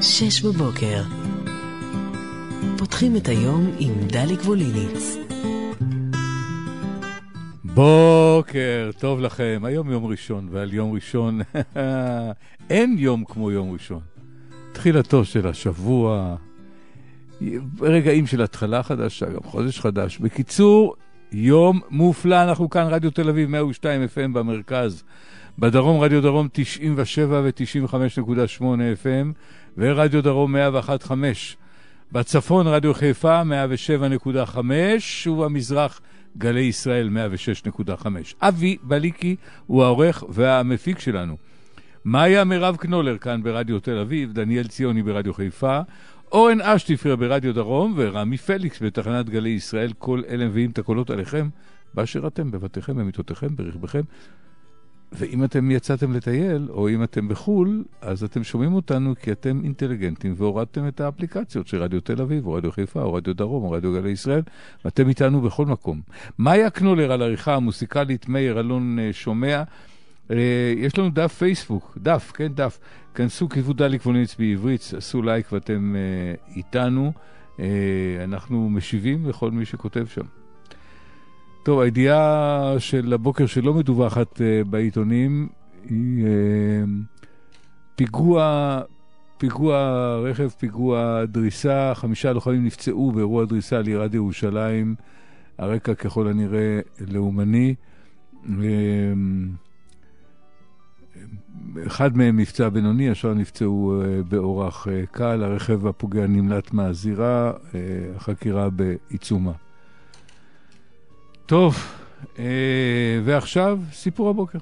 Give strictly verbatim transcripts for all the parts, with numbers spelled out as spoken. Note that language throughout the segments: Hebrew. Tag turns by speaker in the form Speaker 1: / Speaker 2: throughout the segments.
Speaker 1: שש בבוקר. פותחים את היום עם דליק ווליניץ.
Speaker 2: בוקר טוב לכם. היום יום ראשון, ועל יום ראשון אין יום כמו יום ראשון. תחילתו של השבוע, רגעים של התחלה חדשה, גם חודש חדש. בקיצור, יום מופלא. אנחנו כאן רדיו תל אביב מאה ושתיים אף אם במרכז, בדרום רדיו דרום תשעים ושבע ו-תשעים וחמש נקודה שמונה אף אם, ורדיו דרום מאה ואחת נקודה חמש. בצפון רדיו חיפה מאה ושבע נקודה חמש, ובמזרח גלי ישראל מאה ושש נקודה חמש. אבי בליקי הוא העורך והמפיק שלנו. מאיה מירב קנולר כאן ברדיו תל אביב, דניאל ציוני ברדיו חיפה, אורן אשטיפר ברדיו דרום, ורמי פליקס בתחנת גלי ישראל. כל אלה מביאים את הקולות עליכם באשר אתם, בבתיכם, במיטותיכם, ברכבכם. ואם אתם יצאתם לטייל, או אם אתם בחול, אז אתם שומעים אותנו כי אתם אינטליגנטים, והורדתם את האפליקציות של רדיו תל אביב, או רדיו חיפה, או רדיו דרום, או רדיו גלי ישראל, ואתם איתנו בכל מקום. מאיה קנולר על העריכה המוסיקלית, מאיר אלון שומע. יש לנו דף פייסבוק, דף, כן, דף. כנסו כיוון דליק ווליניץ בעברית, עשו לייק ואתם איתנו. אנחנו משיבים לכל מי שכותב שם. טוב, הידיעה של הבוקר שלא מדווחת uh, בעיתונים היא uh, פיגוע, פיגוע רכב, פיגוע דריסה, חמישה לוחמים נפצעו באירוע דריסה על ירד ירושלים, הרקע ככל הנראה לאומני. Uh, אחד מהם נפצע בינוני, השאר נפצעו uh, באורח uh, קל, הרכב הפוגע נמלט מהזירה, uh, החקירה בעיצומה. טוב, אה, ועכשיו סיפור הבוקר.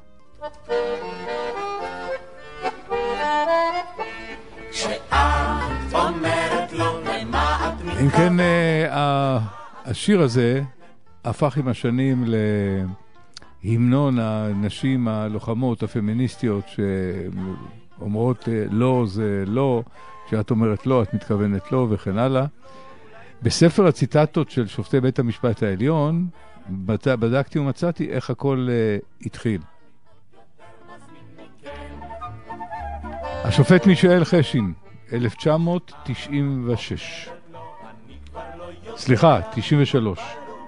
Speaker 2: אם כן, אה, השיר הזה הפך עם השנים להמנון הנשים הלוחמות הפמיניסטיות שאומרות אה, לא זה לא, כשאת אומרת לא את מתכוונת לא וכן הלאה. בספר הציטטות של שופטי בית המשפט העליון בדקתי ומצאתי איך הכל uh, התחיל. השופט מישאל חשין, אלף תשע מאות תשעים ושש. סליחה, תשעים ושלוש.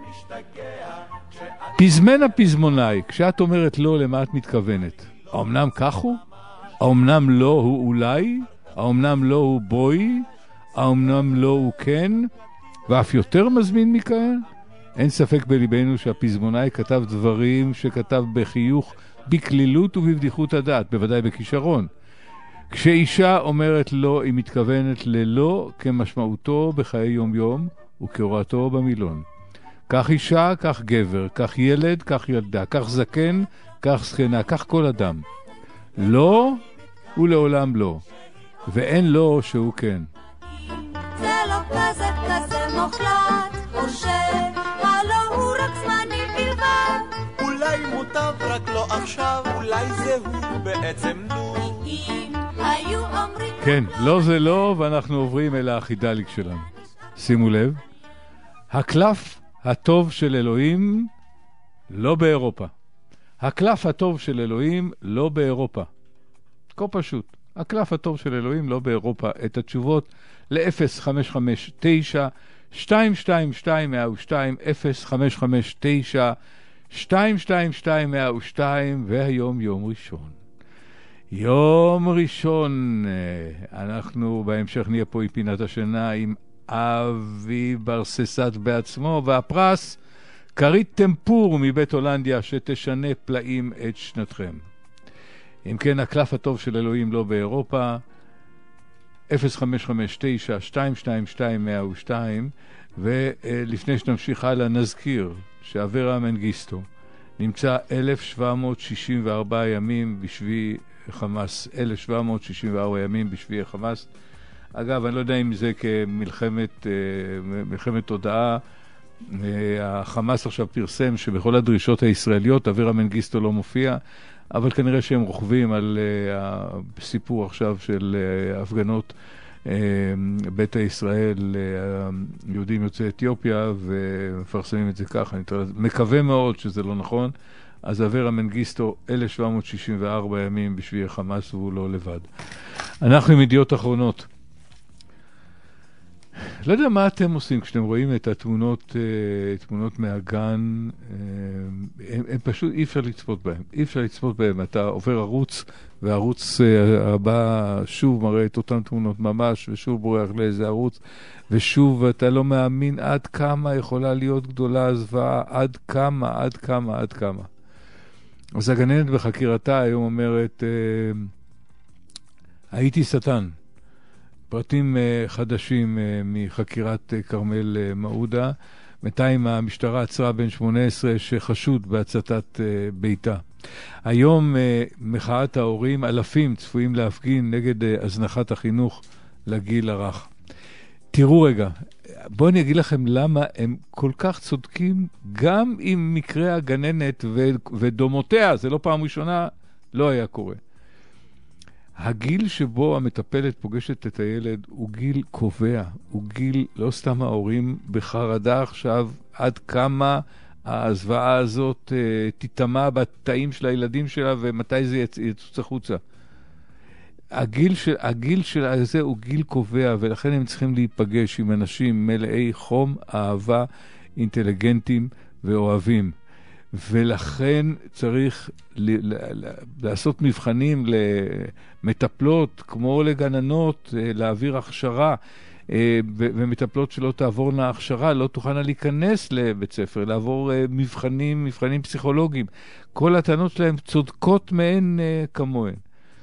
Speaker 2: פזמן הפזמונאי, כשאת אומרת לא, למה את מתכוונת? האמנם כך הוא? האמנם לא הוא אולי? האמנם לא הוא בוי? האמנם לא הוא כן? ואף יותר מזמין מכאן? אין ספק בליבנו שהפזמונאי כתב דברים שכתב בחיוך, בכלילות ובבדיחות הדעת, בוודאי בכישרון. כשאישה אומרת לא, היא מתכוונת ללא כמשמעותו בחיי יום יום וכהוראתו במילון. כך אישה, כך גבר, כך ילד, כך ילדה, כך זקן, כך זקנה, כך כל אדם. לא ולעולם לא, ואין לא שהוא כן.
Speaker 3: זה לא כזה כזה מוחלט, או שהלא הוא רק זמני בלבד.
Speaker 4: אולי מוטב רק לא עכשיו, אולי זהו בעצם לא.
Speaker 3: אם היו אומרים...
Speaker 2: כן, לא זה לא, ואנחנו עוברים אל האחידליק שלנו. שימו לב, הקלף הטוב של אלוהים לא באירופה. הקלף הטוב של אלוהים לא באירופה. כה פשוט. הקלף הטוב של אלוהים לא באירופה. את התשובות ל-אפס חמש חמש תשע שתיים שתיים שתיים מאה ושתיים, אפס חמש חמש תשע שתיים שתיים שתיים מאה ושתיים, והיום יום ראשון. יום ראשון, אנחנו בהמשך נהיה פה עם פינת השינה עם אבי ברססת בעצמו, והפרס קרית טמפור מבית הולנדיה שתשנה פלאים את שנתכם. אם כן, הקלף הטוב של אלוהים לא באירופה, אפס חמש חמש תשע שתיים שתיים שתיים מאה ושתיים. ולפני שנמשיך הלאה נזכיר שאברה מנגיסטו נמצא אלף שבע מאות שישים וארבע ימים בשבי חמאס, אלף שבע מאות שישים וארבע ימים בשבי חמאס. אגב, אני לא יודע אם זה כמלחמת מלחמת תודעה. החמאס עכשיו פרסם שבכל הדרישות הישראליות אברה מנגיסטו לא מופיע, אבל כנראה שהם רוכבים על הסיפור עכשיו של הפגנות ביתא ישראל, יהודים יוצאי אתיופיה, ומפרסמים את זה ככה. אני מקווה מאוד שזה לא נכון. אז אברה מנגיסטו אלף שבע מאות שישים וארבע ימים בשבי חמאס והוא לא לבד. אנחנו עם ידיעות אחרונות. לא יודע מה אתם עושים כשאתם רואים את התמונות, תמונות מהגן, הם, הם פשוט אי אפשר לצפות בהם. אי אפשר לצפות בהם. אתה עובר ערוץ, והערוץ הבא שוב מראה את אותן תמונות ממש, ושוב בורח לאיזה ערוץ, ושוב אתה לא מאמין עד כמה יכולה להיות גדולה הזוועה, עד כמה, עד כמה, עד כמה. אז הגננת בחקירתה היום אומרת, הייתי שטן. פרטים uh, חדשים uh, מחקירת uh, קרמל uh, מעודה. בינתיים המשטרה עצרה בן שמונה עשרה שחשוד בהצתת uh, ביתה. היום uh, מחאת ההורים, אלפים צפויים להפגין נגד uh, הזנחת החינוך לגיל הרך. תראו רגע, בואו אני אגיד לכם למה הם כל כך צודקים, גם אם מקרה הגננת ו- ודומותיה, זה לא פעם ראשונה, לא היה קורה. הגיל שבו המטפלת פוגשת את הילד הוא גיל קובע, הוא גיל, לא סתם ההורים בחרדה עכשיו, עד כמה הזוועה הזאת אה, תיטמע בתאים של הילדים שלה ומתי זה יצ... יצוץ החוצה. הגיל של, הגיל של זה הוא גיל קובע, ולכן הם צריכים להיפגש עם אנשים מלאי חום, אהבה, אינטליגנטים ואוהבים. ולכן צריך ל- ל- ל- לעשות מבחנים למטפלות כמו לגננות, להעביר הכשרה, ו- ומטפלות שלא תעבורנה הכשרה, לא תוכלנה להיכנס לבית ספר, לעבור מבחנים, מבחנים פסיכולוגיים. כל הטענות שלהם צודקות מהן כמוהן.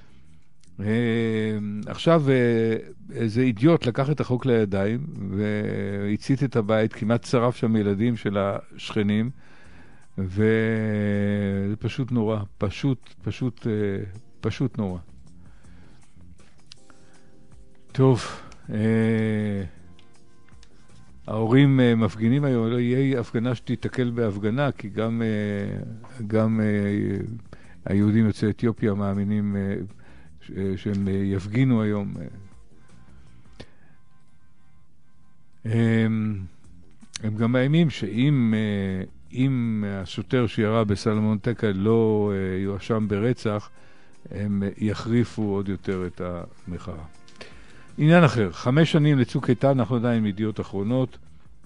Speaker 2: עכשיו איזה אידיוט לקח את החוק לידיים והצית את הבית, כמעט שרף שם ילדים של השכנים, וזה פשוט נורא, פשוט, פשוט, פשוט נורא. טוב, ההורים מפגינים היום, לא יהיה הפגנה שתתקל בהפגנה, כי גם, גם היהודים יוצאי אתיופיה מאמינים שהם יפגינו היום. הם, הם גם מאיימים שאם אם השוטר שירה בסלומון טקה לא יואשם ברצח, הם יחריפו עוד יותר את המחאה. עניין אחר, חמש שנים לצוק איתן, אנחנו עדיין מידיעות אחרונות.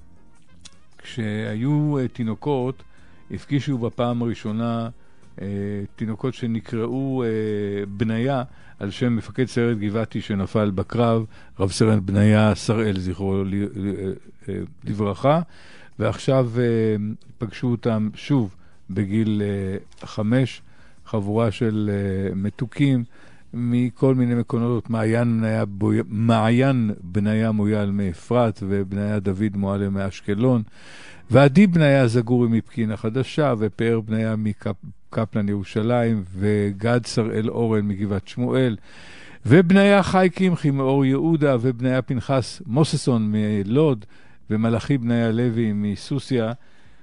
Speaker 2: כשהיו תינוקות, הפגישו בפעם הראשונה תינוקות שנקראו בניה, על שם מפקד סיירת גבעתי שנפל בקרב, רב סרן בניה שראל, זכרו לברכה, ועכשיו פגשו אותם שוב בגיל חמש, חבורה של מתוקים מכל מיני מקומות, מעיין בניה, בוי... מעיין בניה מויאל מאפרת, ובניה דוד מועלם מאשקלון, ועדי בניה זגורי מפקינה חדשה, ופאר בניה מקפלן ירושלים, וגד שראל אורן מגבעת שמואל, ובניה חי קמחי מאור יהודה, ובניה פנחס מוססון מלוד, ומלאכי בניה לוי מסוסיה,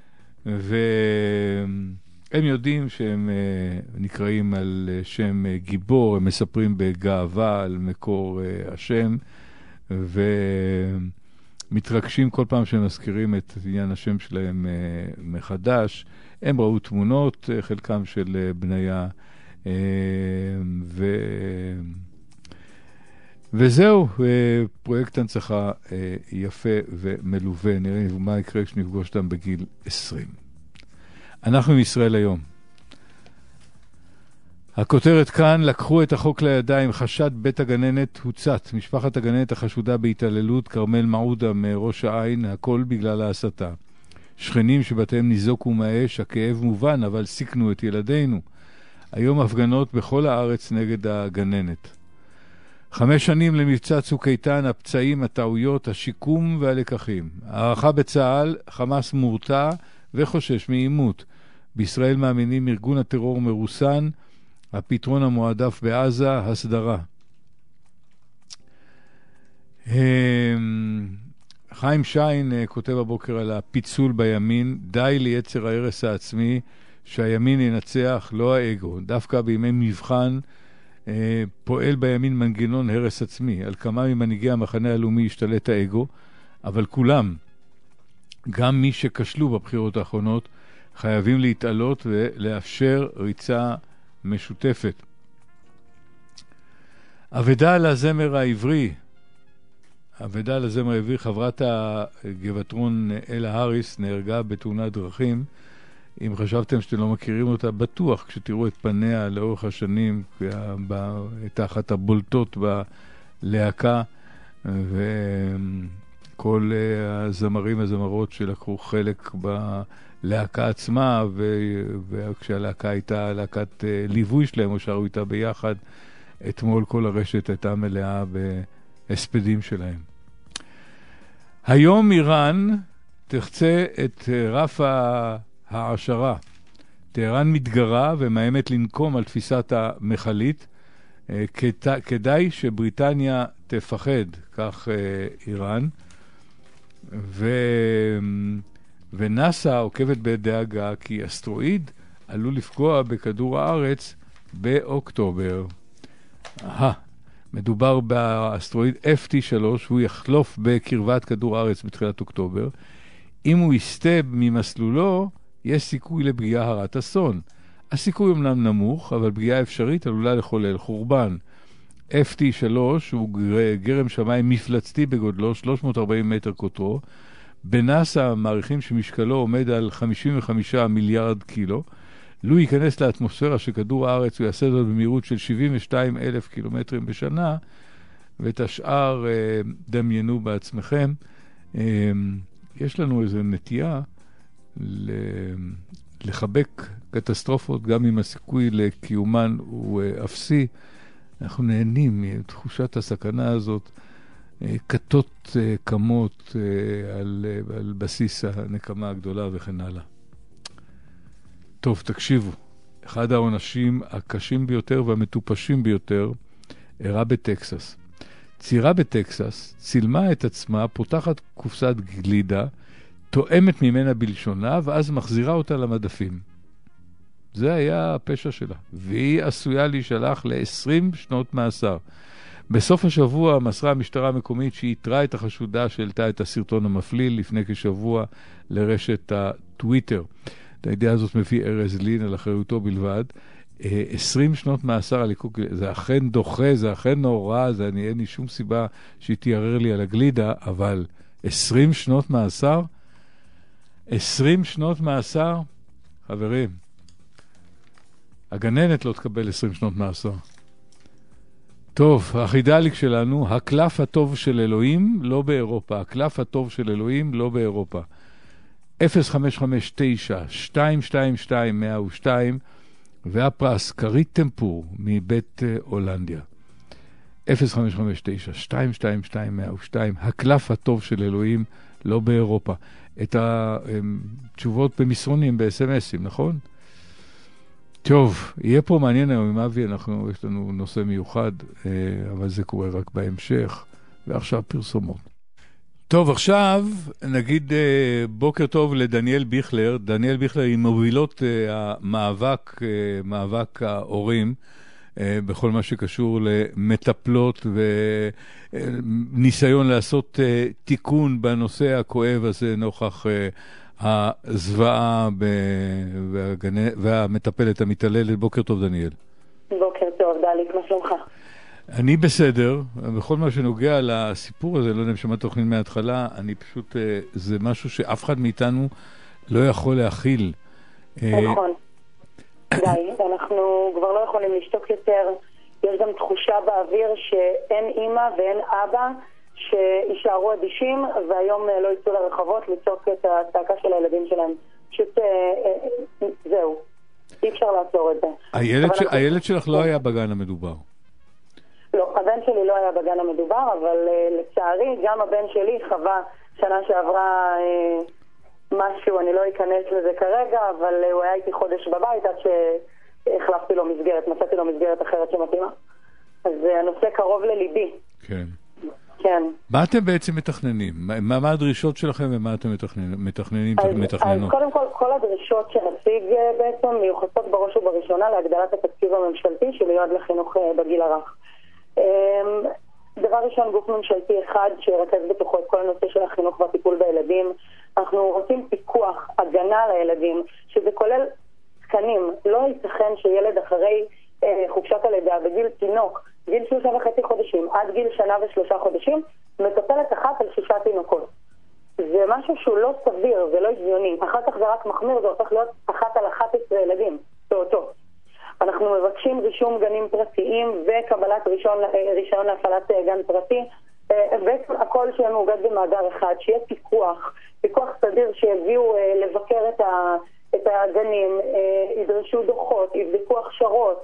Speaker 2: והם יודעים שהם נקראים על שם גיבור, הם מספרים בגאווה על מקור השם, ומתרגשים כל פעם שהם מזכירים את עניין השם שלהם מחדש. הם ראו תמונות, חלקם של בניה, ו... וזהו, פרויקט הנצחה יפה ומלווה. נראה מה יקרה כשנפגוש אותם בגיל עשרים. אנחנו עם ישראל היום. הכותרת כאן, לקחו את החוק לידיים, חשד בית הגננת הוצת. משפחת הגננת החשודה בהתעללות, קרמל מעודה מראש העין, הכל בגלל ההסתה. שכנים שבתיהם ניזוקו מהאש, הכאב מובן, אבל סיכנו את ילדינו. היום הפגנות בכל הארץ נגד הגננת. חמש שנים למבצע צוק איתן, הפצעים, הטעויות, השיקום והלקחים. הערכה בצה"ל, חמאס מורתע וחושש מעימות. בישראל מאמינים ארגון הטרור מרוסן, הפתרון המועדף בעזה, הסדרה. חיים שיין כותב הבוקר על הפיצול בימין, די ליצר ההרס העצמי, שהימין ינצח, לא האגו. דווקא בימי מבחן, פועל בימין מנגנון הרס עצמי. על כמה ממנהיגי המחנה הלאומי השתלט האגו, אבל כולם, גם מי שכשלו בבחירות האחרונות, חייבים להתעלות ולאפשר ריצה משותפת. אבדה על הזמר העברי, אבדה לזמר העברי, חברת הגבעתרון אלה האריס נהרגה בתאונת דרכים. אם חשבתם שאתם לא מכירים אותה, בטוח כשתראו את פניה לאורך השנים, את אחת הבולטות בלהקה, וכל הזמרים הזמרות שלקחו חלק בלהקה עצמה, וכשהלהקה הייתה להקת ליווי שלהם, או שרו איתה ביחד, אתמול כל הרשת הייתה מלאה בהספדים שלהם. היום איראן תחצה את רף העשרה. טהרן מתגרה ומאיימת לנקום על תפיסת המחלית. כדאי שבריטניה תפחד, כך איראן. ו... ונאסא עוקבת בדאגה כי אסטרואיד עלול לפגוע בכדור הארץ באוקטובר. אהה, מדובר באסטרואיד אף טי שלוש, הוא יחלוף בקרבת כדור הארץ בתחילת אוקטובר. אם הוא יסטה ממסלולו, יש סיכוי לפגיעה הרת אסון. הסיכוי אמנם נמוך, אבל פגיעה אפשרית עלולה לחולל חורבן. אף טי שלוש הוא גרם שמיים מפלצתי בגודלו, שלוש מאות וארבעים מטר קוטרו. בנאסא מעריכים שמשקלו עומד על חמישים וחמישה מיליארד קילו. לו ייכנס לאטמוספירה של כדור הארץ, הוא יעשה זאת במהירות של שבעים ושניים אלף קילומטרים בשנה, ואת השאר דמיינו בעצמכם. יש לנו איזו נטייה לחבק קטסטרופות, גם אם הסיכוי לקיומן הוא אפסי. אנחנו נהנים מתחושת הסכנה הזאת, כתות קמות על, על בסיס הנקמה הגדולה וכן הלאה. טוב, תקשיבו. אחד העונשים הקשים ביותר והמטופשים ביותר אירע בטקסס. צעירה בטקסס צילמה את עצמה, פותחת קופסת גלידה, תואמת ממנה בלשונה, ואז מחזירה אותה למדפים. זה היה הפשע שלה. והיא עשויה להישלח ל-עשרים שנות מאסר. בסוף השבוע מסרה המשטרה המקומית שהיא יתרה את החשודה שהעלתה את הסרטון המפליל לפני כשבוע לרשת הטוויטר. את הידיעה הזאת מביא ארז לין על אחריותו בלבד. עשרים שנות מאסר על עיקוק, זה אכן דוחה, זה אכן נורא, זה אין לי שום סיבה שהיא תיערר לי על הגלידה, אבל עשרים שנות מאסר? עשרים שנות מאסר? חברים, הגננת לא תקבל עשרים שנות מאסר. טוב, החידליק שלנו, הקלף הטוב של אלוהים, לא באירופה. הקלף הטוב של אלוהים, לא באירופה. אפס חמש חמש תשע שתיים שתיים שתיים מאה ושתיים, והפרס כרית טמפור מבית הולנדיה. אפס חמש חמש תשע שתיים שתיים שתיים מאה ושתיים, הקלף הטוב של אלוהים, לא באירופה. את התשובות במסרונים, ב-אס אם אסים, נכון? טוב, יהיה פה מעניין היום עם אבי, אנחנו, יש לנו נושא מיוחד, אבל זה קורה רק בהמשך, ועכשיו פרסומות. טוב, עכשיו נגיד בוקר טוב לדניאל ביכלר. דניאל ביכלר היא מובילות המאבק, מאבק ההורים, בכל מה שקשור למטפלות וניסיון לעשות תיקון בנושא הכואב הזה נוכח הזוועה והמטפלת המתעללת. בוקר טוב דניאל.
Speaker 5: בוקר טוב דליק, מה שלומך?
Speaker 2: אני בסדר, בכל מה שנוגע לסיפור הזה, לא יודע אם שמעת תוכנית מההתחלה, אני פשוט, זה משהו שאף אחד מאיתנו לא יכול להכיל.
Speaker 5: נכון. די, אנחנו כבר לא יכולים לשתוק יותר. יש גם תחושה באוויר שאין אימא ואין אבא שישארו אדישים, והיום לא יצאו לרחובות לצעוק את הצעקה של הילדים שלהם. פשוט זהו, אי אפשר לעצור את זה.
Speaker 2: הילד שלך לא היה בגן המדובר.
Speaker 5: לא, הבן שלי לא היה בגן המדובר, אבל uh, לצערי גם הבן שלי חווה שנה שעברה uh, משהו, אני לא אכנס לזה כרגע, אבל uh, הוא היה איתי חודש בבית עד שהחלפתי לו מסגרת, מצאתי לו מסגרת אחרת שמתאימה. אז uh, הנושא קרוב לליבי. כן. כן.
Speaker 2: מה אתם בעצם מתכננים? מה, מה הדרישות שלכם ומה אתם מתכננים, מתכננים
Speaker 5: אז,
Speaker 2: מתכננות?
Speaker 5: אז קודם כל, כל הדרישות שנציג בעצם מיוחסות בראש ובראשונה להגדלת התקציב הממשלתי שמיועד לחינוך uh, בגיל הרך. דבר ראשון, גוף ממשלתי אחד שירכז בתוכו את כל הנושא של החינוך והטיפול בילדים. אנחנו רוצים פיקוח, הגנה לילדים, שזה כולל תקנים. לא ייתכן שילד אחרי אה, חופשת הלידה בגיל תינוק גיל שלושה וחצי חודשים עד גיל שנה ושלושה חודשים, מטפלת אחת על שישה תינוקות. זה משהו שהוא לא סביר, זה לא הגיוני. אחר כך זה רק מחמיר, זה הופך להיות אחת על אחת עשרה ילדים, באותו. אנחנו מבקשים רישום גנים פרטיים וקבלת רישיון, רישיון להפעלת גן פרטי, בעצם הכל שיהיה מאוגד במאגר אחד, שיהיה פיקוח, פיקוח סדיר שיביאו לבקר את, ה, את הגנים, ידרשו דוחות, יבדקו הכשרות.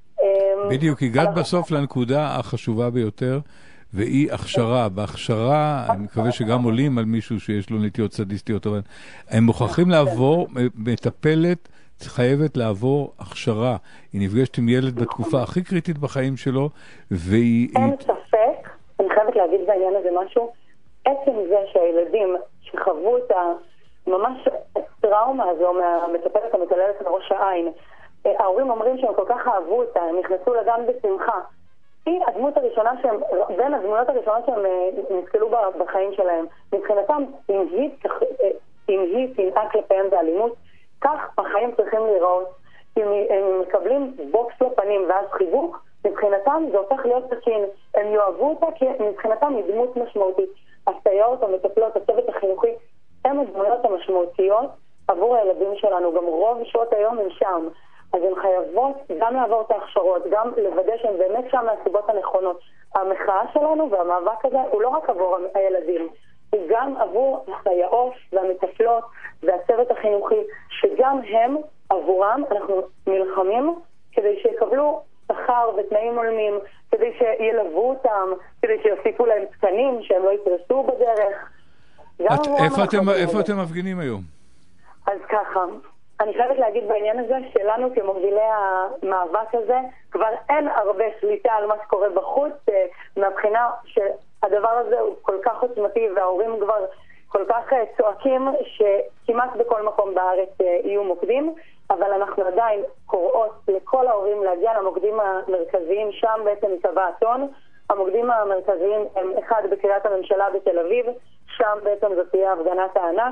Speaker 2: בדיוק, הגעת בסוף לנקודה החשובה ביותר, והיא הכשרה. בהכשרה, אני מקווה שגם עולים על מישהו שיש לו נטיות סדיסטיות, אבל הם מוכרחים לעבור, מטפלת חייבת לעבור הכשרה. היא נפגשת עם ילד בתקופה הכי קריטית בחיים שלו, והיא...
Speaker 5: אין ספק, אני חייבת להגיד בעניין הזה משהו, עצם זה שהילדים שחוו את ממש הטראומה הזו מהמטפלת המתעללת מראש העין, ההורים אומרים שהם כל כך אהבו אותה, הם נכנסו לגן בשמחה. היא הדמות הראשונה שהם, בין הדמויות הראשונות שהם נתקלו בחיים שלהם. מבחינתם, אם היא, אם היא תנהג כלפיהם באלימות, כך החיים צריכים להיראות. אם הם מקבלים בוקס לפנים ואז חיבוק, מבחינתם זה הופך להיות תקין. הם יאהבו אותה כי מבחינתם היא דמות משמעותית. הסייעות, המטפלות, הצוות החינוכי, הם הדמויות המשמעותיות עבור הילדים שלנו. גם רוב שעות היום הם שם. אז הן חייבות גם לעבור את ההכשרות, גם לוודא שהן באמת שם מהסיבות הנכונות. המחאה שלנו והמאבק הזה הוא לא רק עבור הילדים, הוא גם עבור הסייעות והמטפלות והצוות החינוכי, שגם הם עבורם אנחנו נלחמים כדי שיקבלו שכר ותנאים הולמים, כדי שילוו אותם, כדי שיוסיפו להם תקנים, שהם לא יתרסו בדרך.
Speaker 2: את, איפה, אתם, איפה אתם מפגינים היום? אז
Speaker 5: ככה, אני חייבת להגיד בעניין הזה שלנו כמובילי המאבק הזה כבר אין הרבה שליטה על מה שקורה בחוץ, מהבחינה שהדבר הזה הוא כל כך עוצמתי וההורים כבר כל כך צועקים שכמעט בכל מקום בארץ יהיו מוקדים, אבל אנחנו עדיין קוראות לכל ההורים להגיע למוקדים המרכזיים, שם בעצם צבא האתון. המוקדים המרכזיים הם אחד בקריית הממשלה בתל אביב, שם בעצם זאת תהיה הפגנת הענק,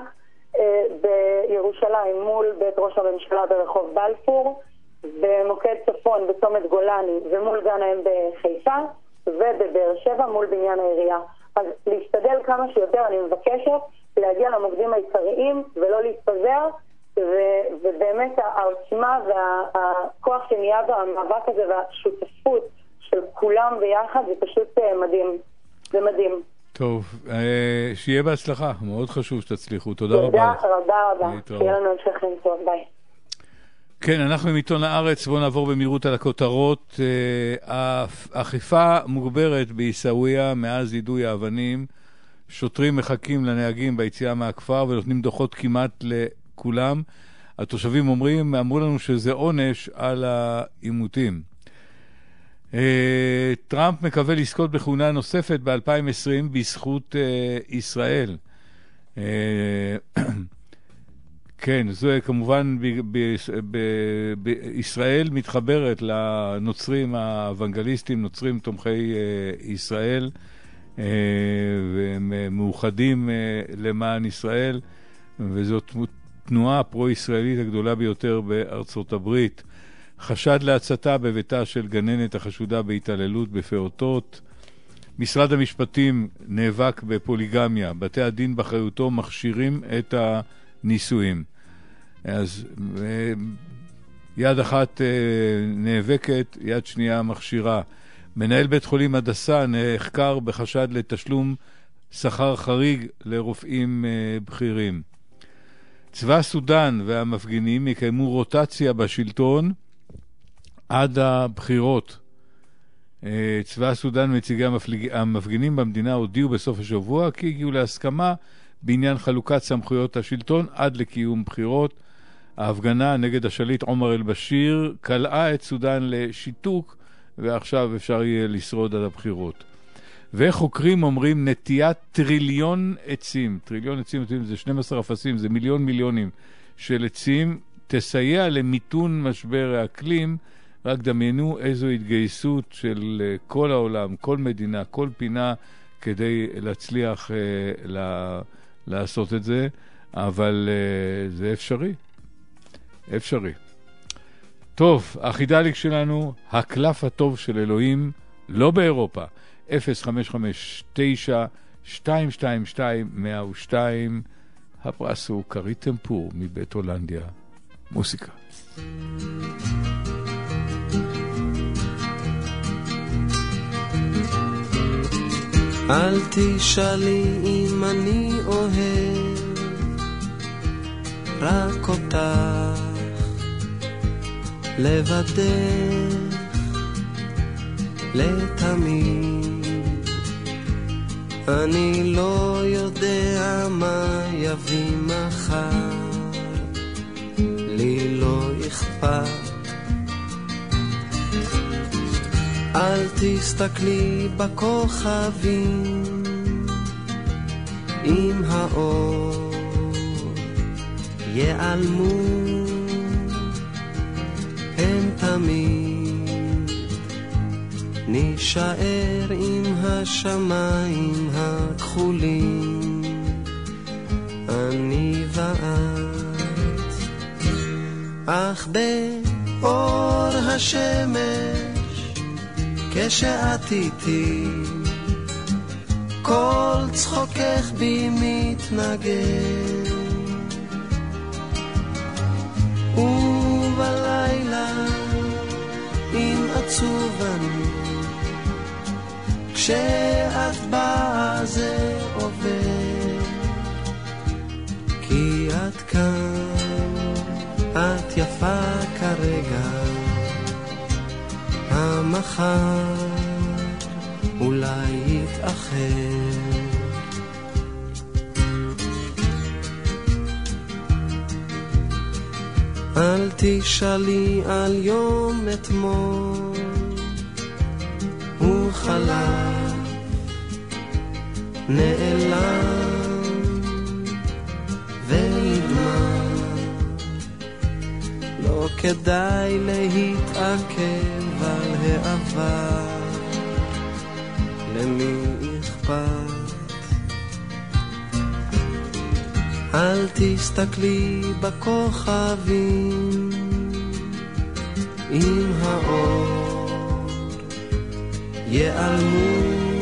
Speaker 5: בירושלים מול בית ראש הממשלה ברחוב בלפור, במוקד צפון בצומת גולני ומול גן האם בחיפה, ובבאר שבע מול בניין העירייה. אז להשתדל כמה שיותר, אני מבקשת להגיע למוקדים העיקריים ולא להתפזר, ו- ובאמת העוצמה והכוח שנהיה במאבק הזה והשותפות של כולם ביחד זה פשוט מדהים. זה מדהים.
Speaker 2: טוב, שיהיה בהצלחה, מאוד חשוב שתצליחו, תודה רבה.
Speaker 5: תודה רבה רבה, שיהיה לנו המשך יום טוב, ביי.
Speaker 2: כן, אנחנו עם עיתון הארץ, בואו נעבור במהירות על הכותרות. האכיפה מוגברת בעיסאוויה מאז יידוי האבנים, שוטרים מחכים לנהגים ביציאה מהכפר ונותנים דוחות כמעט לכולם. התושבים אומרים, אמרו לנו שזה עונש על העימותים. טראמפ מקווה לזכות בכהונה נוספת ב-אלפיים ועשרים בזכות ישראל. כן, זה כמובן בישראל מתחברת לנוצרים האוונגליסטים, נוצרים תומכי ישראל, והם מאוחדים למען ישראל, וזאת תנועה פרו-ישראלית הגדולה ביותר בארצות הברית. חשד להצתה בביתה של גננת החשודה בהתעללות בפעוטות. משרד המשפטים נאבק בפוליגמיה. בתי הדין באחריותו מכשירים את הנישואים. אז יד אחת נאבקת, יד שנייה מכשירה. מנהל בית חולים הדסה נחקר בחשד לתשלום שכר חריג לרופאים בכירים. צבא סודן והמפגינים יקיימו רוטציה בשלטון עד הבחירות. צבא סודן ונציגי המפגינים במדינה הודיעו בסוף השבוע כי הגיעו להסכמה בעניין חלוקת סמכויות השלטון עד לקיום בחירות. ההפגנה נגד השליט עומר אל-בשיר קלעה את סודן לשיתוק, ועכשיו אפשר יהיה לשרוד עד הבחירות. וחוקרים אומרים נטיית טריליון עצים, טריליון עצים זה שנים עשר אפסים, זה מיליון מיליונים של עצים, תסייע למיתון משבר האקלים. רק דמיינו איזו התגייסות של כל העולם, כל מדינה, כל פינה, כדי להצליח אה, לה, לעשות את זה, אבל אה, זה אפשרי. אפשרי. טוב, החידליק שלנו, הקלף הטוב של אלוהים לא באירופה. אפס חמש חמש תשע שתיים שתיים שתיים מאה ושתיים. הפרס הוא קרית טמפור מבית הולנדיה. מוסיקה.
Speaker 6: אל תשאלי אם אני אוהב רק אותך לבדך לתמיד. אני לא יודע מה יביא מחר, לי לא אכפת. אל תסתכלי בכוכבים עם האור ייעלמו, הם תמיד נשאר עם השמיים הכחולים, אני ואת. אך באור השמש כשאת איתי כל צחוקך בי מתנגן, ובלילה אם עצוב אני כשאת באה זה עובר, כי את כאן, את יפה כרגע, המחר אולי יתאחר. אל תשאלי על יום אתמול, הוא חלף, נעלם ונגמר, לא כדאי להתעכב על העבר, למי אכפת? אל תסתכלי בכוכבים עם האור ייעלמו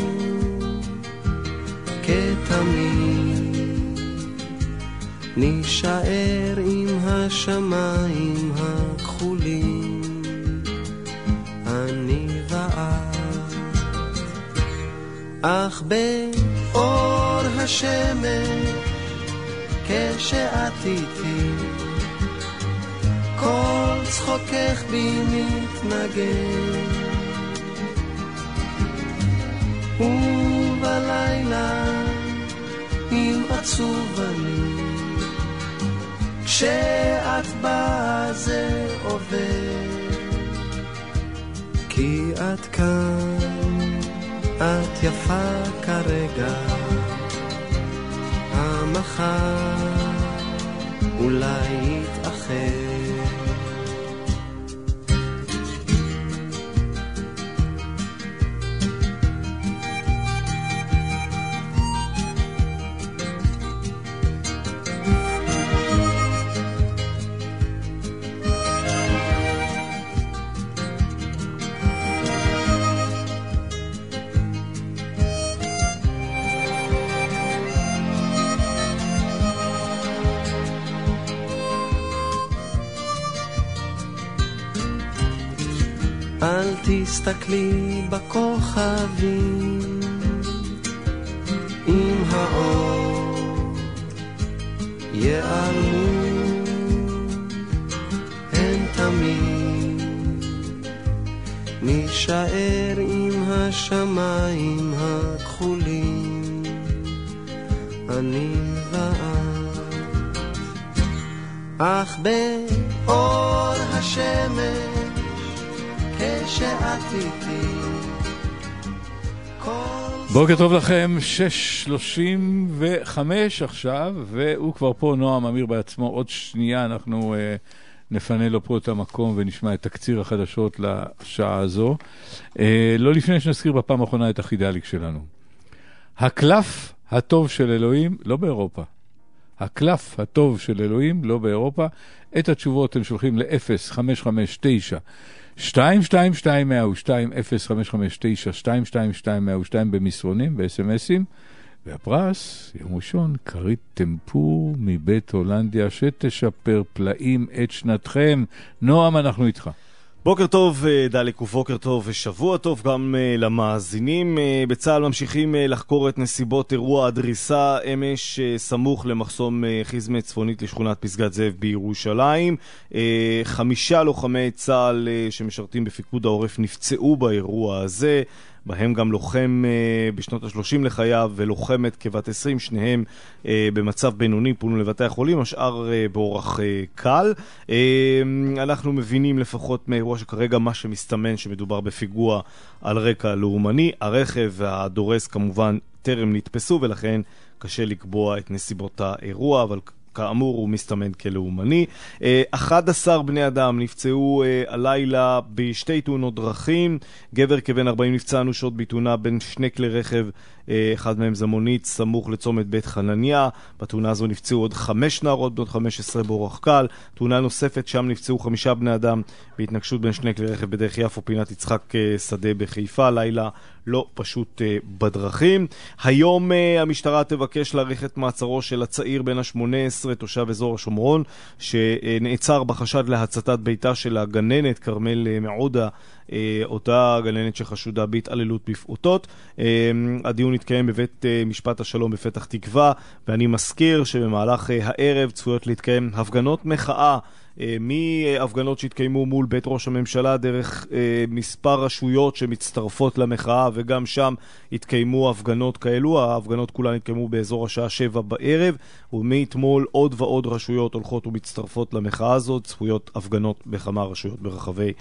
Speaker 6: כתמיד, נשאר עם השמיים הכחולים, אני ואת. אך באור השמש כשאת איתי כל צחוקך בי מתנגן, ובלילה אם עצוב אני כשאת באה זה עובר, כי את כאן, את יפה כרגע, המחר אולי יתאחר. אל תסתכלי בכוכבים עם האור ייעלמו, הם תמיד נשאר עם השמיים הכחולים, אני ואת. אך באור השמש כשאת איתי
Speaker 2: בוקר טוב לכם, שש שלושים וחמש עכשיו, והוא כבר פה, נועם אמיר בעצמו. עוד שנייה אנחנו אה, נפנה לו פה את המקום ונשמע את תקציר החדשות לשעה הזו. אה, לא לפני שנזכיר בפעם האחרונה את החידליק שלנו. הקלף הטוב של אלוהים, לא באירופה. הקלף הטוב של אלוהים, לא באירופה. את התשובות הם שולחים ל-אפס חמש חמש תשע שתיים שתיים שתיים אפס אפס שתיים אפס חמש חמש תשע שתיים שתיים שתיים אפס אפס שתיים במסרונים, ב-אס-אם-אסים, והפרס, יום ראשון, כרית טמפור מבית הולנדיה, שתשפר פלאים את שנתכם. נועם, אנחנו איתך.
Speaker 7: בוקר טוב דליק ובוקר טוב ושבוע טוב גם למאזינים. בצה"ל ממשיכים לחקור את נסיבות אירוע הדריסה אמש סמוך למחסום חיזמה צפונית לשכונת פסגת זאב בירושלים. חמישה לוחמי צה"ל שמשרתים בפיקוד העורף נפצעו באירוע הזה, בהם גם לוחם בשנות ה-שלושים לחייו ולוחמת כבת עשרים, שניהם במצב בינוני, פונו לבתי החולים, השאר באורח קל. אנחנו מבינים לפחות מאירוע שכרגע מה שמסתמן שמדובר בפיגוע על רקע לאומני. הרכב והדורס כמובן טרם נתפסו ולכן קשה לקבוע את נסיבות האירוע, אבל כאמור הוא מסתמן כלאומני. אחד עשר בני אדם נפצעו הלילה בשתי תאונות דרכים. גבר כבן ארבעים נפצע אנושות בתאונה בין שני כלי רכב, אחד מהם זה מונית סמוך לצומת בית חנניה. בתאונה הזו נפצעו עוד חמש נערות בנות חמש עשרה באורח קל. תאונה נוספת, שם נפצעו חמישה בני אדם בהתנגשות בין שני כלי רכב בדרך יפו פינת יצחק שדה בחיפה. לילה לא פשוט בדרכים. היום המשטרה תבקש להאריך את מעצרו של הצעיר בן ה-שמונה עשרה, תושב אזור השומרון, שנעצר בחשד להצתת ביתה של הגננת כרמל מעודה, אותה גננת שחשודה בהתעללות בפעוטות. הדיון התקיים בבית משפט השלום בפתח תקווה, ואני מזכיר שבמהלך הערב צפויות להתקיים הפגנות מחאה, מהפגנות שהתקיימו מול בית ראש הממשלה דרך מספר רשויות שמצטרפות למחאה, וגם שם התקיימו הפגנות כאלו. ההפגנות כולן התקיימו באזור השעה שבע בערב, ומאתמול עוד ועוד רשויות הולכות ומצטרפות למחאה הזאת. צפויות הפגנות בכמה רשויות ברחבי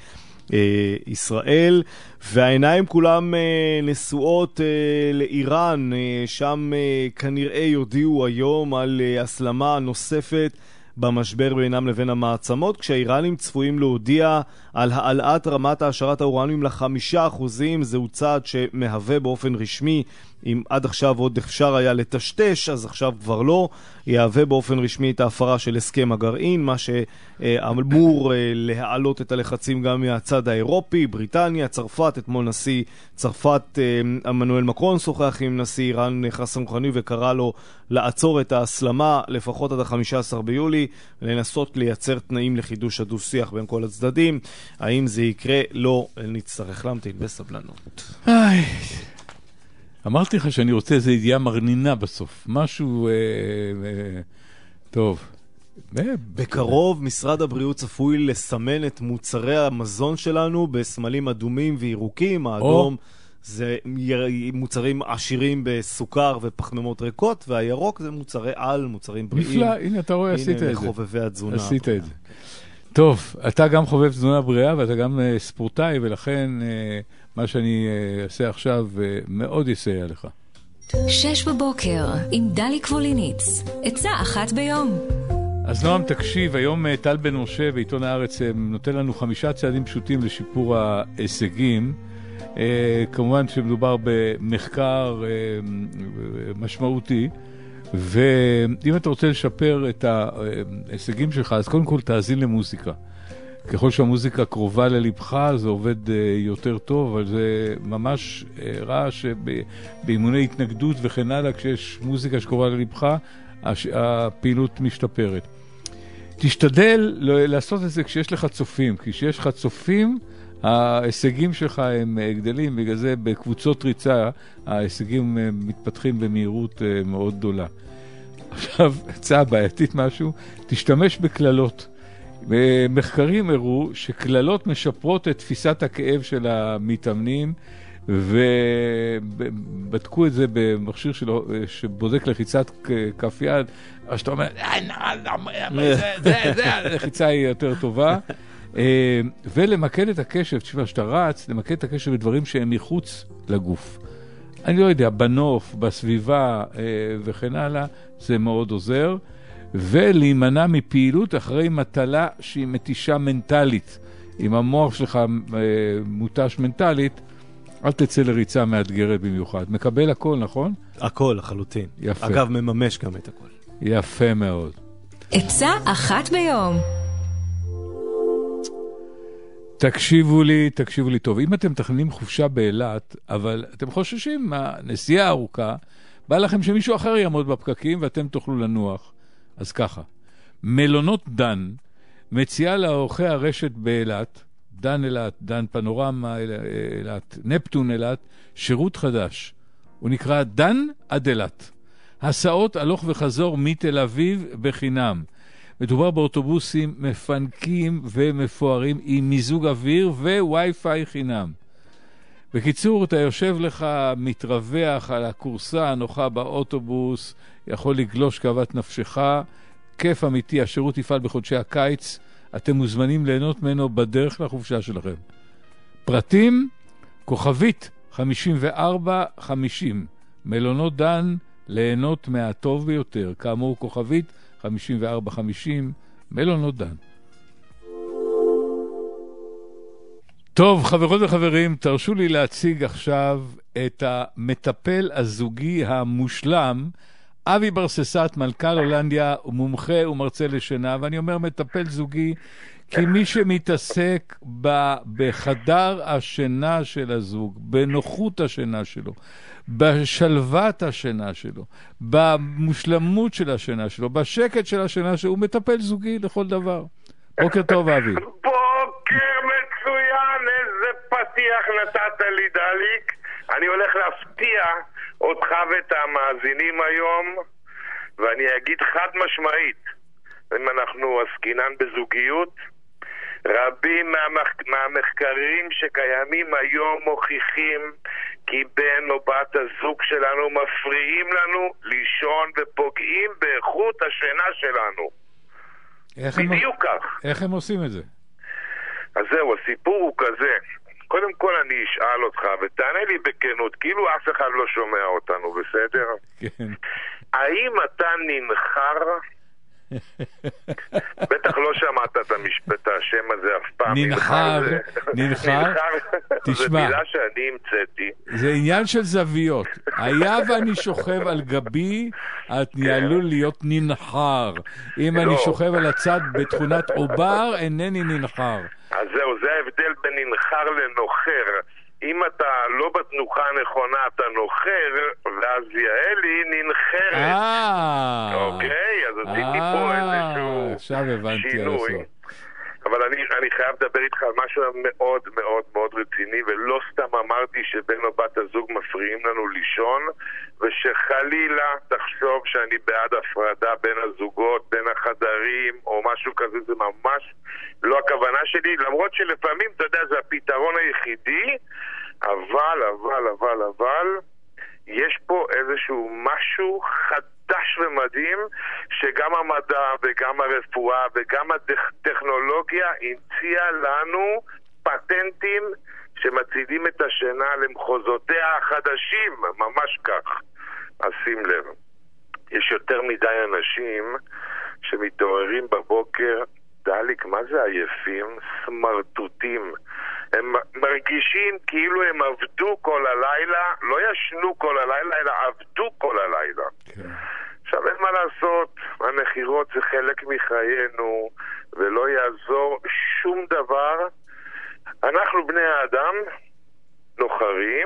Speaker 7: ישראל, והעיניים כולם נשואות לאיראן. שם כנראה יודיעו היום על הסלמה נוספת במשבר בינם לבין המעצמות, כשהאיראנים צפויים להודיע על העלאת רמת העשרת האורניום לחמישה אחוזים. זהו צעד שמהווה באופן רשמי, אם עד עכשיו עוד אפשר היה לטשטש, אז עכשיו כבר לא, יהווה באופן רשמי את ההפרה של הסכם הגרעין, מה שאמור להעלות את הלחצים גם מהצד האירופי. בריטניה, צרפת, אתמול נשיא צרפת אמנואל מקרון שוחח עם נשיא איראן חסן רוחני וקרא לו לעצור את ההסלמה לפחות עד ה-חמישה עשר ביולי, ולנסות לייצר תנאים לחידוש הדו-שיח בין כל הצדדים. האם זה יקרה? לא, נצטרך להמתין בסבלנות.
Speaker 2: איי... אמרתי לך שאני רוצה איזו ידיעה מרנינה בסוף. משהו... אה, אה, טוב.
Speaker 7: בקרוב משרד הבריאות צפוי לסמן את מוצרי המזון שלנו בסמלים אדומים וירוקים. האדום זה מוצרים עשירים בסוכר ופחמימות ריקות, והירוק זה מוצרי על, מוצרים בריאים.
Speaker 2: נפלא, הנה אתה רואה, עשית את זה.
Speaker 7: הנה חובבי התזונה.
Speaker 2: עשית את זה. טוב, אתה גם חובב תזונה בריאה ואתה גם ספורטאי, ולכן מה שאני אעשה עכשיו מאוד יסייע לך.
Speaker 8: שש בבוקר עם דליק ווליניץ, עצה אחת ביום.
Speaker 2: אז נועם, תקשיב, היום טל בן משה בעיתון הארץ נותן לנו חמישה צעדים פשוטים לשיפור ההישגים. כמובן שמדובר במחקר משמעותי, ואם אתה רוצה לשפר את ההישגים שלך, אז קודם כל תאזין למוזיקה. ככל שהמוזיקה קרובה ללבך, זה עובד יותר טוב, אבל זה ממש רע שבאימוני התנגדות וכן הלאה, כשיש מוזיקה שקרובה ללבך, הפעילות משתפרת. תשתדל לעשות את זה כשיש לך צופים, כי כשיש לך צופים, ההישגים שלך הם גדלים, בגלל זה בקבוצות ריצה ההישגים מתפתחים במהירות מאוד גדולה. עכשיו, הצעה בעייתית משהו, תשתמש בכללות. מחקרים הראו שכללות משפרות את תפיסת הכאב של המתאמנים, ובדקו את זה במכשיר שלו, שבודק לחיצת כף יד, אז שאתה אומר, הלחיצה היא יותר טובה. ולמקד את הקשב, תשמע, שאתה רץ, למקד את הקשב בדברים שהם מחוץ לגוף. אני לא יודע, בנוף, בסביבה וכן הלאה, זה מאוד עוזר. ולהימנע מפעילות אחרי מטלה שהיא מתישה מנטלית. אם המוח שלך מוטש מנטלית, אל תצא לריצה מאתגרת במיוחד. מקבל הכל, נכון?
Speaker 7: הכל, לחלוטין.
Speaker 2: יפה.
Speaker 7: אגב, מממש גם את הכל.
Speaker 2: יפה מאוד.
Speaker 8: עצה אחת ביום.
Speaker 2: תקשיבו לי, תקשיבו לי טוב. אם אתם מתכננים חופשה באילת, אבל אתם חוששים מהנסיעה הארוכה, בא לכם שמישהו אחר יעמוד בפקקים ואתם תוכלו לנוח. אז ככה, מלונות דן מציעה לאורחי הרשת באילת, דן אילת, דן פנורמה אילת, נפטון אילת, שירות חדש. הוא נקרא דן עד אילת. הסעות הלוך וחזור מתל אביב בחינם. מדובר באוטובוסים מפנקים ומפוארים עם מיזוג אוויר ווי-פיי חינם. בקיצור, אתה יושב לך, מתרווח על הקורסה הנוחה באוטובוס, יכול לגלוש כאוות נפשך, כיף אמיתי, השירות יפעל בחודשי הקיץ, אתם מוזמנים ליהנות ממנו בדרך לחופשה שלכם. פרטים, כוכבית חמישים וארבע חמישים, מלונות דן, ליהנות מהטוב ביותר, כאמור כוכבית חמישים וארבע חמישים, מלונות דן. טוב, חברות וחברים, תרשו לי להציג עכשיו את המטפל הזוגי המושלם, אבי ברססת, מלכ"ל הולנדיה, מומחה ומרצה לשינה, ואני אומר מטפל זוגי, כי מי שמתעסק ב- בחדר השינה של הזוג, בנוחות השינה שלו, בשלוות השינה שלו, במושלמות של השינה שלו, בשקט של השינה שלו, הוא מטפל זוגי לכל דבר. בוקר טוב, אבי.
Speaker 9: בוקר מצוין, איזה פתיח נתת לי, דליק. אני הולך להפתיע אותך ואת המאזינים היום, ואני אגיד חד משמעית, אם אנחנו עסקינן בזוגיות, רבים מהמח... מהמחקרים שקיימים היום מוכיחים כי בן או בת הזוג שלנו מפריעים לנו לישון ופוגעים באיכות השינה שלנו.
Speaker 2: איך
Speaker 9: בדיוק
Speaker 2: הם...
Speaker 9: כך.
Speaker 2: איך הם עושים את זה?
Speaker 9: אז זהו, הסיפור הוא כזה. קודם כל אני אשאל אותך ותענה לי בכנות, כאילו אף אחד לא שומע אותנו, בסדר?
Speaker 2: כן.
Speaker 9: האם אתה ננחר? בטח לא שמעת את המשפט השם הזה אף פעם.
Speaker 2: ננחר, ננחר,
Speaker 9: זה
Speaker 2: תשמע,
Speaker 9: מילה שאני המצאתי.
Speaker 2: זה עניין של זוויות. היה ואני שוכב על גבי, את עלול להיות ננחר. אם אני שוכב על הצד בתכונת עובר, אינני ננחר.
Speaker 9: אז זהו, זה ההבדל בין ננחר לנוחר. אם אתה לא בתנוחה הנכונה, אתה נוחר, ואז יעלי ננחרת.
Speaker 2: אה,
Speaker 9: אוקיי, אז עשיתי פה איזשהו
Speaker 2: עכשיו הבנתי
Speaker 9: שינוי.
Speaker 2: על
Speaker 9: אבל אני, אני חייב לדבר איתך על משהו מאוד מאוד מאוד רציני, ולא סתם אמרתי שבן או בת הזוג מפריעים לנו לישון, ושחלילה תחשוב שאני בעד הפרדה בין הזוגות, בין החדרים, או משהו כזה, זה ממש לא הכוונה שלי, למרות שלפעמים, אתה יודע, זה הפתרון היחידי, אבל, אבל, אבל, אבל, יש פה איזשהו משהו חדש ומדהים שגם המדע וגם הרפואה וגם הטכנולוגיה המציאה לנו פטנטים שמצילים את השינה למחוזותיה החדשים, ממש כך. אז שים לב, יש יותר מדי אנשים שמתעוררים בבוקר, דליק, מה זה עייפים? סמרטוטים. הם מרגישים כאילו הם עבדו כל הלילה, לא ישנו כל הלילה, אלא עבדו כל הלילה. כן. עכשיו אין מה לעשות, הנחירות זה חלק מחיינו, ולא יעזור שום דבר. אנחנו בני האדם נוחרים,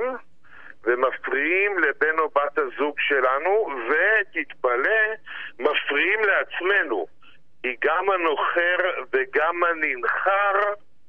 Speaker 9: ומפריעים לבן או בת הזוג שלנו, ותתפלא, מפריעים לעצמנו. כי גם הנוחר וגם הננחר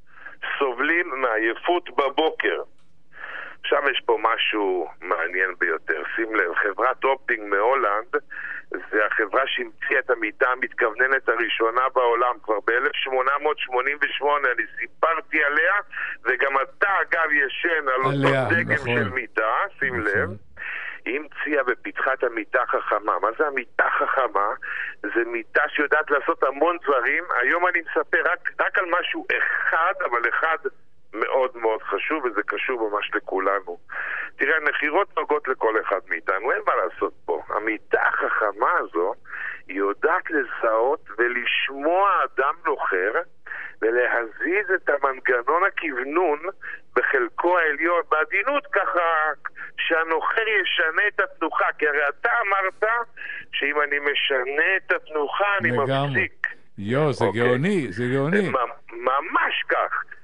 Speaker 9: סובלים מעייפות בבוקר. עכשיו יש פה משהו מעניין ביותר. שים לב, חברת אופטינג מהולנד, זה החברה שהמציאה את המיטה המתכווננת הראשונה בעולם כבר ב-אלף שמונה מאות שמונים ושמונה. אני סיפרתי עליה, וגם אתה אגב ישן על אותו דגם נכון. של מיטה, שים נכון. לב. היא המציאה ופיתחה את המיטה החכמה. מה זה המיטה החכמה? זה מיטה שיודעת לעשות המון דברים. היום אני מספר רק, רק על משהו אחד, אבל אחד מאוד מאוד חשוב, וזה קשור ממש לכולנו. תראה, הנחירות נוגעות לכל אחד מאיתנו, אין מה לעשות פה. המיטה החכמה הזו, היא יודעת לזהות ולשמוע אדם נוחר, ולהזיז את המנגנון הכוונון בחלקו העליון, בעדינות ככה, שהנוחר ישנה את התנוחה, כי הרי אתה אמרת שאם אני משנה את התנוחה אני מפסיק.
Speaker 2: יו, זה
Speaker 9: אוקיי.
Speaker 2: גאוני, זה גאוני.
Speaker 9: ממש כך.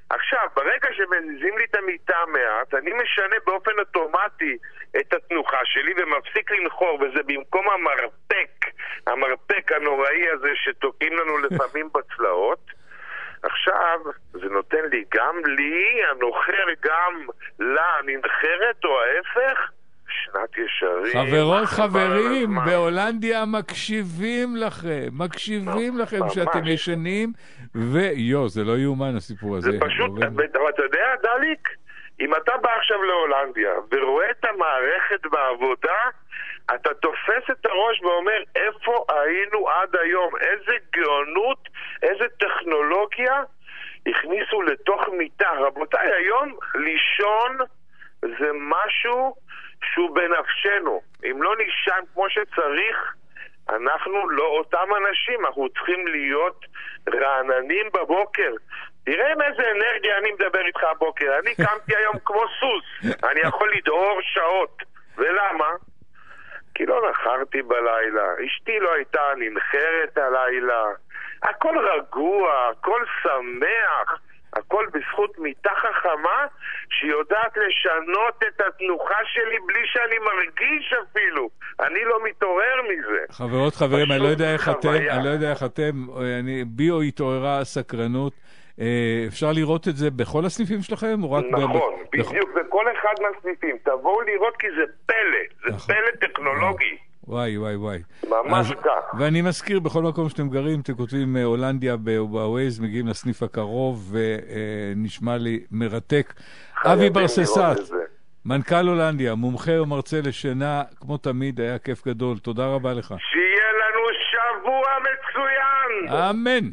Speaker 9: עכשיו, ברגע שמזיזים לי את המיטה מעט, אני משנה באופן אוטומטי את התנוחה שלי ומפסיק לנחור, וזה במקום המרפק, המרפק הנוראי הזה שתוקעים לנו לפעמים בצלעות. עכשיו, זה נותן לי, גם לי, הנוחר גם לה ננחרת, או ההפך, שנת ישרים.
Speaker 2: חברות, חברים, בהולנדיה מקשיבים לכם, מקשיבים לכם שאתם ישנים, ויו, זה לא יאומן הסיפור הזה.
Speaker 9: זה פשוט, אתה יודע, דליק, אם אתה בא עכשיו להולנדיה ורואה את המערכת בעבודה, אתה תופס את הראש ואומר, איפה היינו עד היום? איזה גאונות, איזה טכנולוגיה הכניסו לתוך מיטה. רבותיי, היום לישון זה משהו שהוא בנפשנו. אם לא לישן כמו שצריך, אנחנו לא אותם אנשים, אנחנו צריכים להיות רעננים בבוקר. תראה עם איזה אנרגיה אני מדבר איתך הבוקר. אני קמתי היום כמו סוס, אני יכול לדהור שעות. ולמה? כי לא נחרתי בלילה, אשתי לא הייתה ננחרת הלילה, הכל רגוע, הכל שמח, הכל בזכות מיטה חכמה שיודעת לשנות את התנוחה שלי בלי שאני מרגיש אפילו. אני לא מתעורר מזה.
Speaker 2: חברות, חברים, אני לא יודע איך אתם, אני לא יודע איך אתם, אני, בי או התעוררה סקרנות. אפשר לראות את זה בכל הסניפים שלכם?
Speaker 9: נכון, בדיוק, בכל אחד מהסניפים. תבואו לראות כי זה פלא, זה פלא טכנולוגי.
Speaker 2: וואי, וואי, וואי.
Speaker 9: ממש כך.
Speaker 2: ואני מזכיר, בכל מקום שאתם גרים, אתם כותבים הולנדיה בווייז, מגיעים לסניף הקרוב, ונשמע לי מרתק. אבי ברססת, מנכ"ל הולנדיה, מומחה ומרצה לשינה, כמו תמיד, היה כיף גדול. תודה רבה לך.
Speaker 9: שיהיה לנו שבוע מצוין!
Speaker 2: אמן.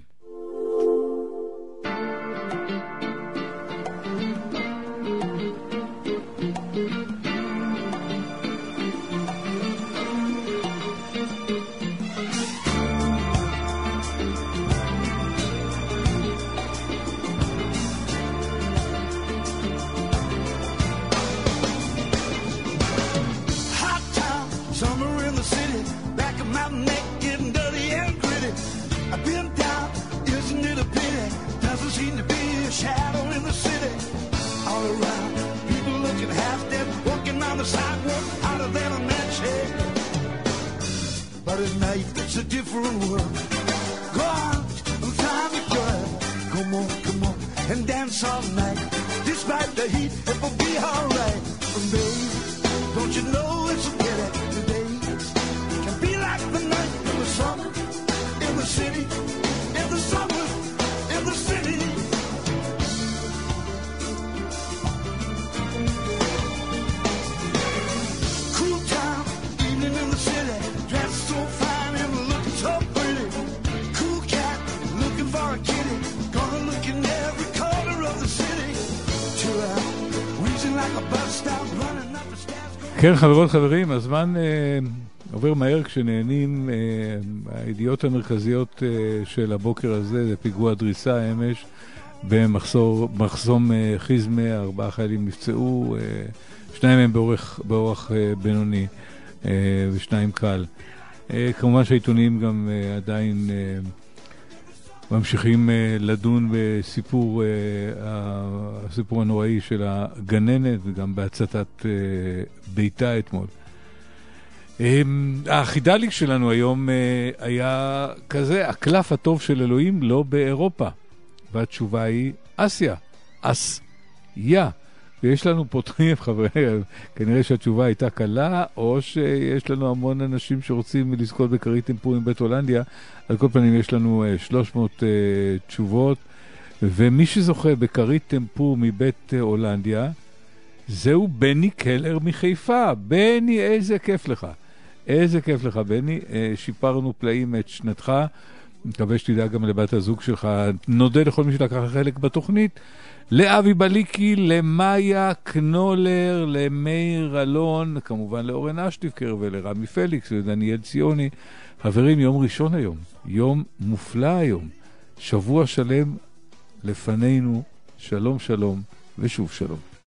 Speaker 10: It's a different world. Go out and find a girl. Come on, come on, and dance all night. Despite the heat, it will be alright. And baby, don't you know it's a pity today can be like the night in the summer in the city, in the summer in the city. Cool town, evening in the city, dressed so fine. So pretty, cool cat, looking for a kitty. Gonna look in every corner of the city. Chill out, wheezing like a bus stop, running up the stairs.
Speaker 2: כן, חברות, חברים, הזמן אה, עובר מהר כשנהנים. אה, הידיעות המרכזיות אה, של הבוקר הזה זה פיגוע דריסה אמש במחסום אה, חיזמה. ארבעה חיילים נפצעו, אה, שניים מהם באורך, באורך אה, בינוני אה, ושניים קל. כמובן שהעיתונים גם עדיין ממשיכים לדון בסיפור הסיפור הנוראי של הגננת וגם בהצתת ביתה אתמול. החידליק שלנו היום היה כזה, הקלף הטוב של אלוהים לא באירופה, והתשובה היא אסיה, אסיה. ויש לנו פותחים, חברים, כנראה שהתשובה הייתה קלה, או שיש לנו המון אנשים שרוצים לזכות בקרית טמפור עם בית הולנדיה. על כל פנים יש לנו שלוש מאות uh, תשובות, ומי שזוכה בקרית טמפור מבית הולנדיה, זהו בני קלר מחיפה. בני, איזה כיף לך. איזה כיף לך, בני. Uh, שיפרנו פלאים את שנתך. מקווה שתדע גם לבת הזוג שלך. נודה לכל מי שלקח חלק בתוכנית. לאבי בליקי, למאיה קנולר, למאיר אלון, כמובן לאורן אשטיבקר ולרמי פליקס ודניאל ציוני. חברים, יום ראשון היום, יום מופלא היום, שבוע שלם לפנינו. שלום שלום ושוב שלום.